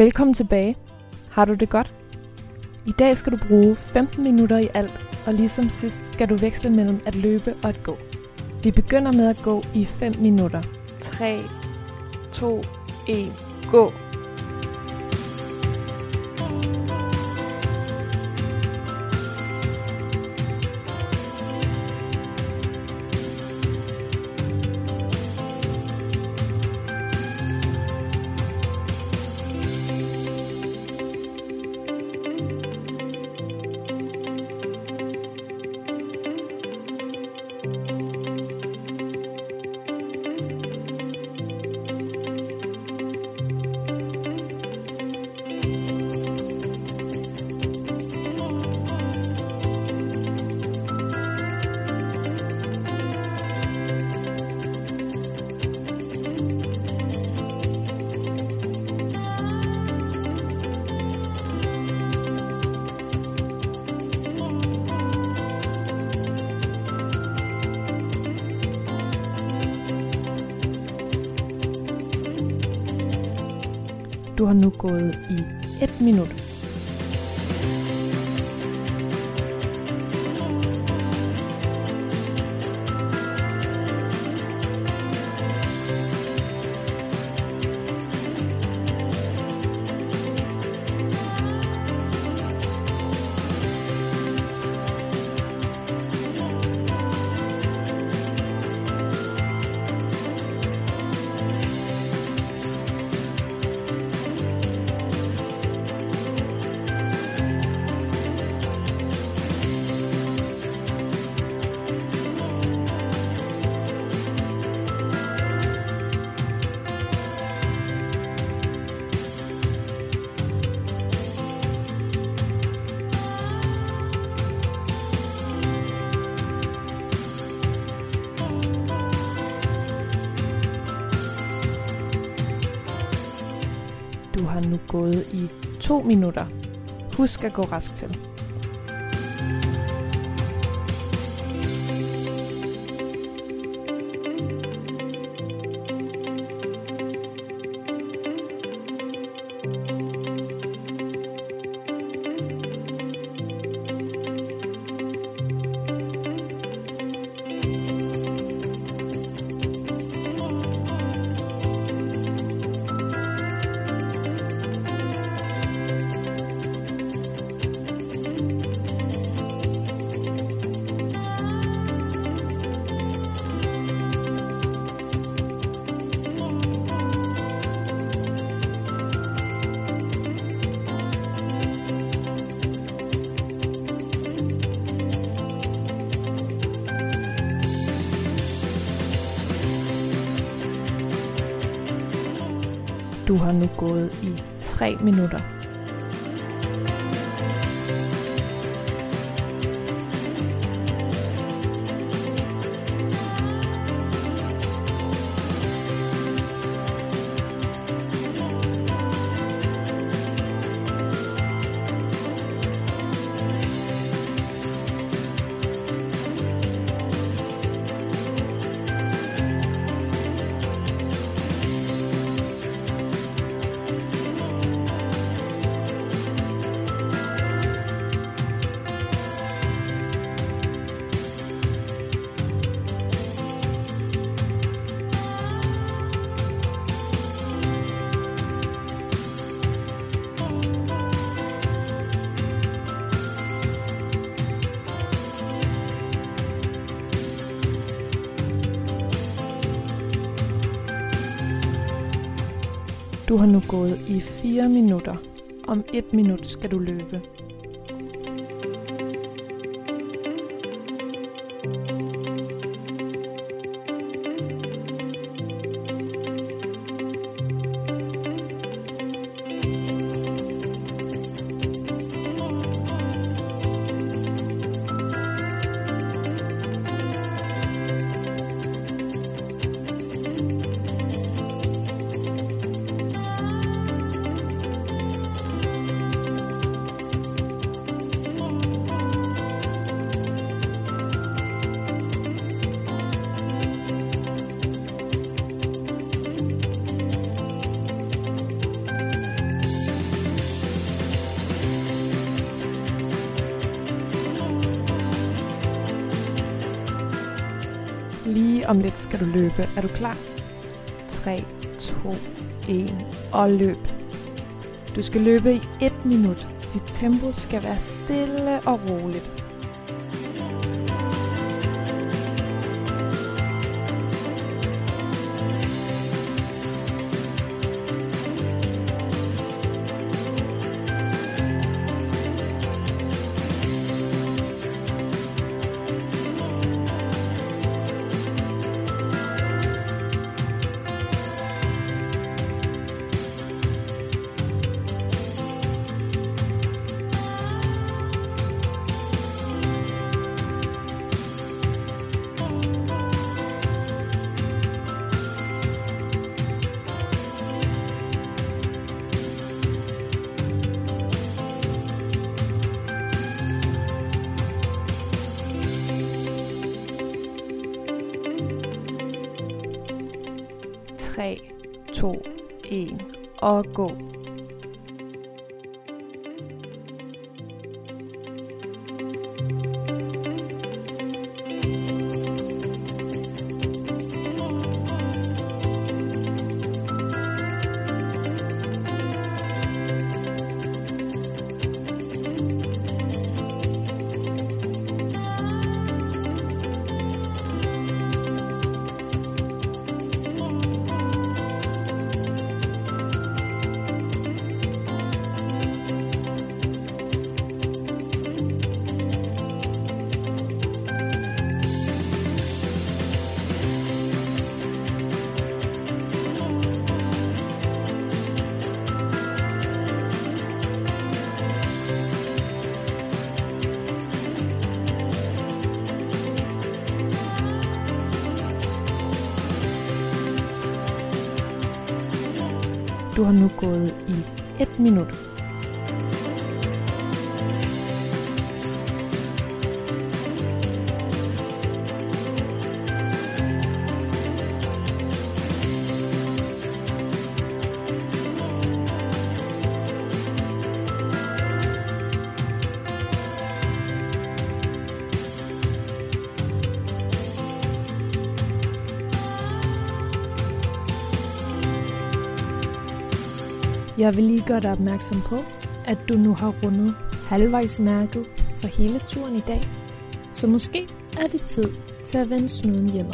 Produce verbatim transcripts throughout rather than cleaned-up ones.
Velkommen tilbage. Har du det godt? I dag skal du bruge femten minutter i alt, og ligesom sidst skal du veksle mellem at løbe og at gå. Vi begynder med at gå i fem minutter. tre, to, et, gå! Du har nu gået i et minut. Du har nu gået i to minutter. Husk at gå rask til. Du har nu gået i tre minutter. Du har nu gået i fire minutter. Om et minut skal du løbe. om lidt skal du løbe. Er du klar? tre, to, et og løb. Du skal løbe i et minut. Dit tempo skal være stille og roligt. tre, to, et og gå. Du har nu gået i et minut. Jeg vil lige gøre dig opmærksom på, at du nu har rundet halvvejsmærket for hele turen i dag, så måske er det tid til at vende snuden hjemme.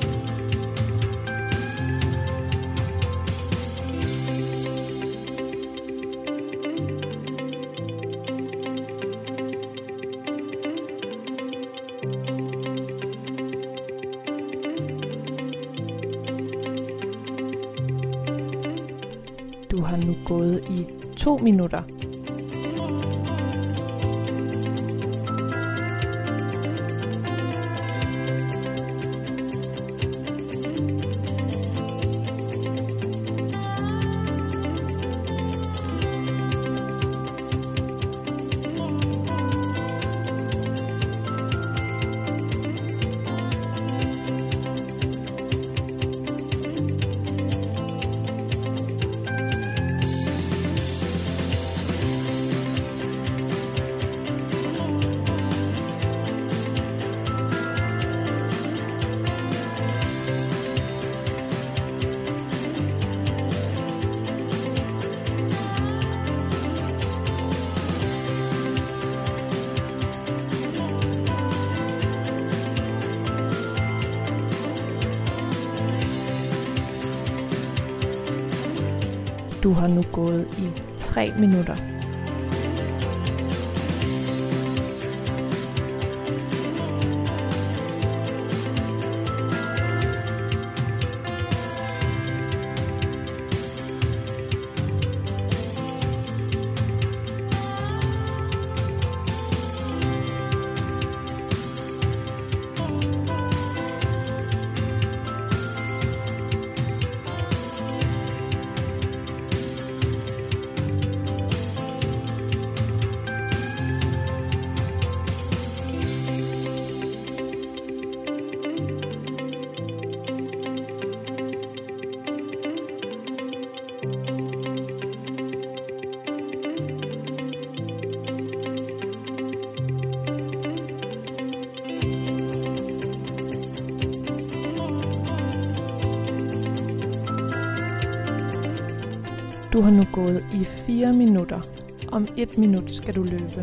Du har nu gået i to minutter. Du har nu gået i tre minutter. Du har nu gået i fire minutter. Om et minut skal du løbe.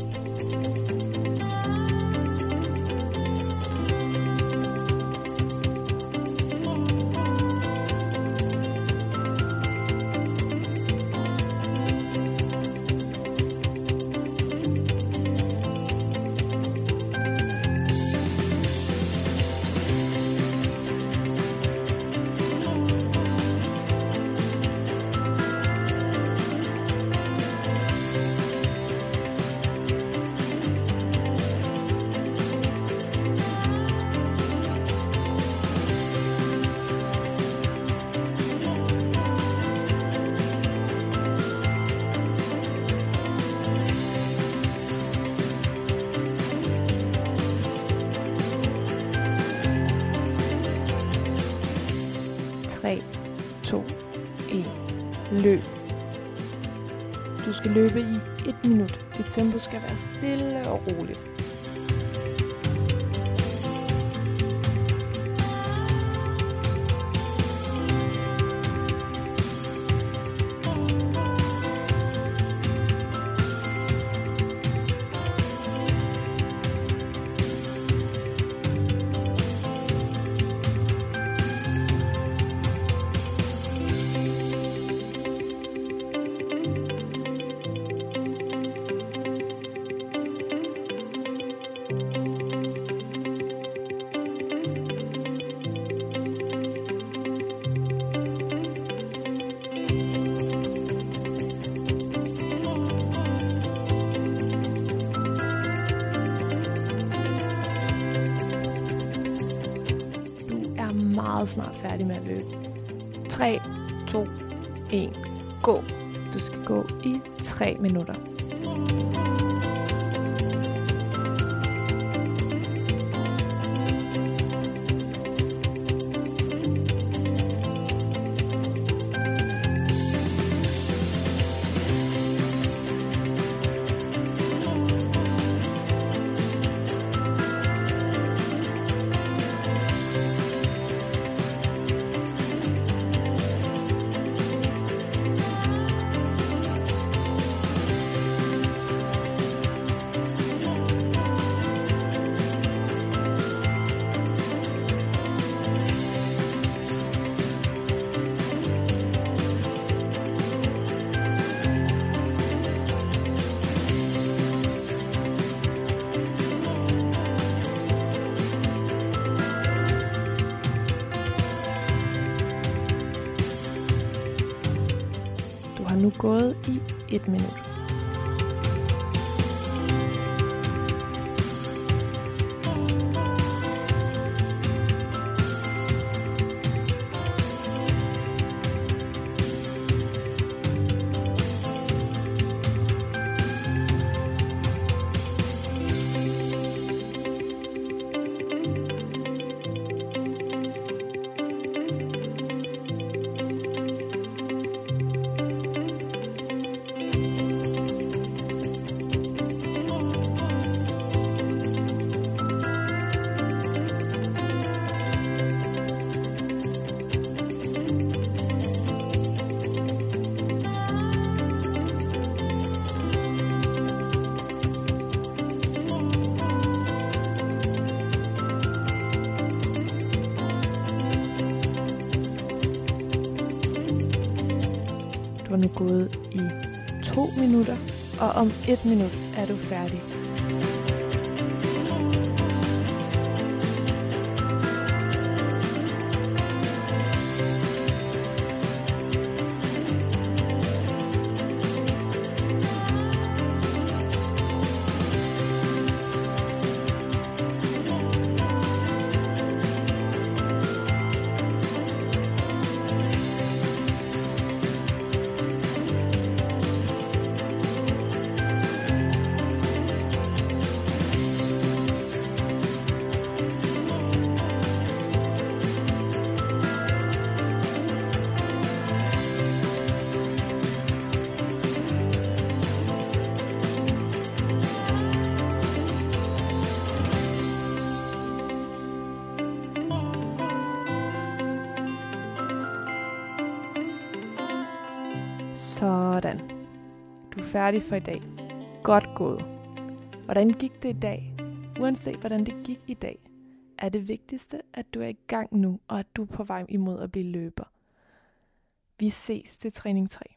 tre, to, et. Løb. Du skal løbe i et minut. Dit tempo skal være stille og roligt. Meget snart færdig med at løbe. tre, to, et. Gå. Du skal gå i tre minutter. Du har nu gået i et minut. Du har nu gået i to minutter, og om et minut er du færdig. Sådan. Du er færdig for i dag. Godt gået. Hvordan gik det i dag? Uanset hvordan det gik i dag, er det vigtigste, at du er i gang nu, og at du er på vej imod at blive løber. Vi ses til træning tre.